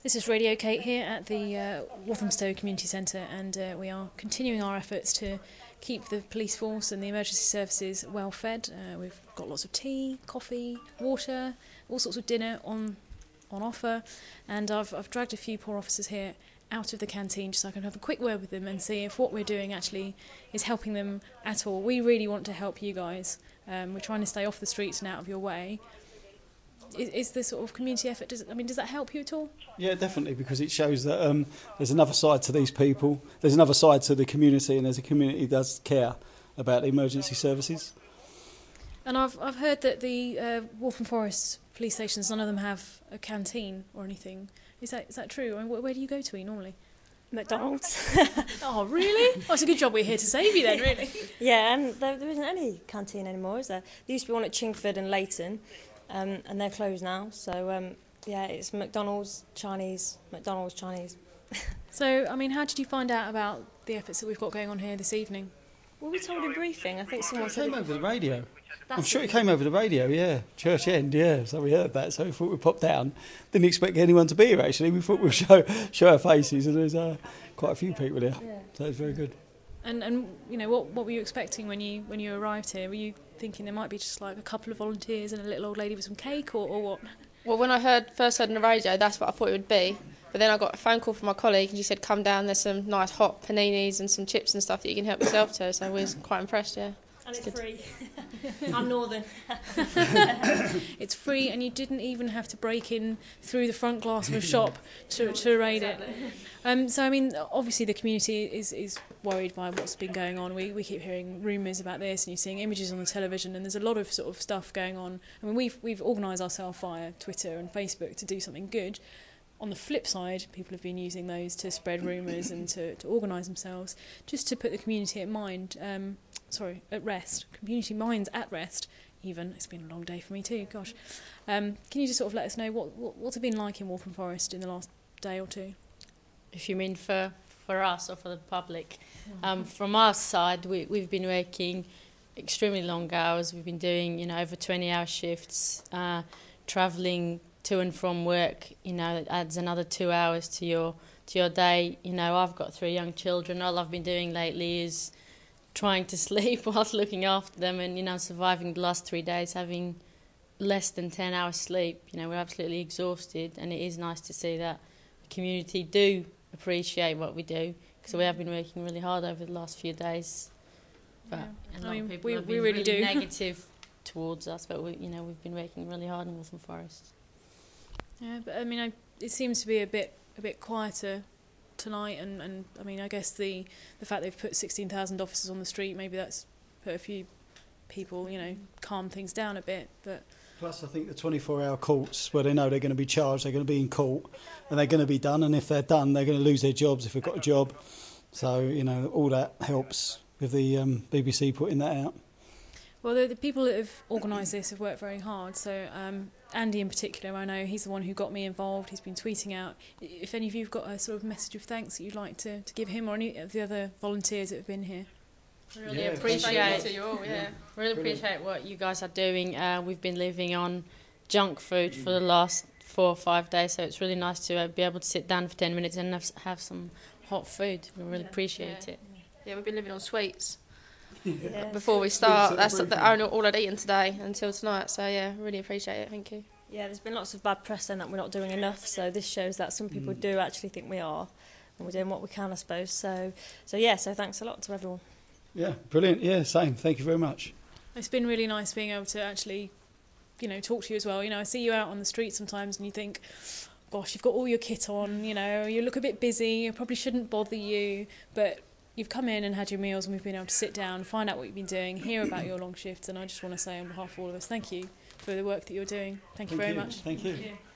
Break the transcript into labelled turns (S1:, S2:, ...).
S1: This is Radio Kate here at the Walthamstow Community Centre, and we are continuing our efforts to keep the police force and the emergency services well fed. We've got lots of tea, coffee, water, all sorts of dinner on offer, and I've dragged a few poor officers here out of the canteen just so I can have a quick word with them and see if what we're doing actually is helping them at all. We really want to help you guys. We're trying to stay off the streets and out of your way. Is this sort of community effort, does that help you at all?
S2: Yeah, definitely, because it shows that there's another side to these people, there's another side to the community, and there's a community that does care about the emergency services.
S1: And I've heard that the Waltham Forest police stations, none of them have a canteen or anything. Is that true? I mean, where do you go to eat normally?
S3: McDonald's.
S1: Oh, really? Oh, it's a good job we're here to save you then, really.
S3: Yeah, and there isn't any canteen anymore, is there? There used to be one at Chingford and Leighton, and they're closed now. So, yeah, it's McDonald's, Chinese, McDonald's, Chinese.
S1: So, I mean, how did you find out about the efforts that we've got going on here this evening?
S3: Well, we told in briefing. I think someone said
S2: It came over the radio.
S3: That's
S2: I'm sure it came over the radio, yeah. Church End, yeah. So we heard that, so we thought we'd pop down. Didn't expect anyone to be here, actually. We thought we'd show our faces, and there's quite a few people here. Yeah. So it's very good.
S1: And you know, what were you expecting when you arrived here? Were you thinking there might be just like a couple of volunteers and a little old lady with some cake, or what?
S4: Well, when I first heard on the radio, that's what I thought it would be. But then I got a phone call from my colleague, and she said, "Come down. There's some nice hot paninis and some chips and stuff that you can help yourself to." So we was quite impressed, yeah.
S3: And it's free. I'm Northern.
S1: It's free, and you didn't even have to break in through the front glass of a shop to raid it. So, I mean, obviously the community is worried by what's been going on. We keep hearing rumours about this, and you're seeing images on the television, and there's a lot of sort of stuff going on. I mean, we've organised ourselves via Twitter and Facebook to do something good. On the flip side, people have been using those to spread rumours and to organise themselves, just to put the community at rest. Community minds at rest, even. It's been a long day for me too, gosh. Can you just sort of let us know what's it been like in Waltham Forest in the last day or two?
S5: If you mean for us or for the public. From our side, we've been working extremely long hours. We've been doing, over 20-hour shifts, travelling to and from work. That adds another 2 hours to your day. I've got 3 young children. All I've been doing lately is trying to sleep whilst looking after them, and surviving the last 3 days having less than 10 hours sleep. We're absolutely exhausted, and it is nice to see that the community do appreciate what we do, because we have been working really hard over the last few days. But a lot of people have been really negative towards us, but we've been working really hard in Waltham Forest.
S1: Yeah, but I mean, it seems to be a bit quieter tonight, and I mean, I guess the fact they've put 16,000 officers on the street, maybe that's put a few people, calm things down a bit. But
S2: plus, I think the 24-hour courts, where they know they're going to be charged, they're going to be in court, and they're going to be done. And if they're done, they're going to lose their jobs if they've got a job. So all that helps with the BBC putting that out.
S1: Well, the people that have organised this have worked very hard. So Andy in particular, I know he's the one who got me involved. He's been tweeting out. If any of you have got a sort of message of thanks that you'd like to give him or any of the other volunteers that have been here.
S5: Really appreciate Really appreciate what you guys are doing. We've been living on junk food for the last 4 or 5 days, so it's really nice to be able to sit down for 10 minutes and have some hot food. We really appreciate it.
S4: Yeah, we've been living on sweets. Yeah. Before we start, that's all I'd eaten today until tonight. So yeah, really appreciate it. Thank you.
S3: Yeah, there's been lots of bad press then that we're not doing enough. So this shows that some people do actually think we are, and we're doing what we can, I suppose. So thanks a lot to everyone.
S2: Yeah, brilliant. Yeah, same. Thank you very much.
S1: It's been really nice being able to actually, talk to you as well. I see you out on the street sometimes, and you think, gosh, you've got all your kit on. You look a bit busy. I probably shouldn't bother you, but you've come in and had your meals, and we've been able to sit down, find out what you've been doing, hear about your long shifts, and I just want to say on behalf of all of us, thank you for the work that you're doing. Thank you very much.
S2: Thank you.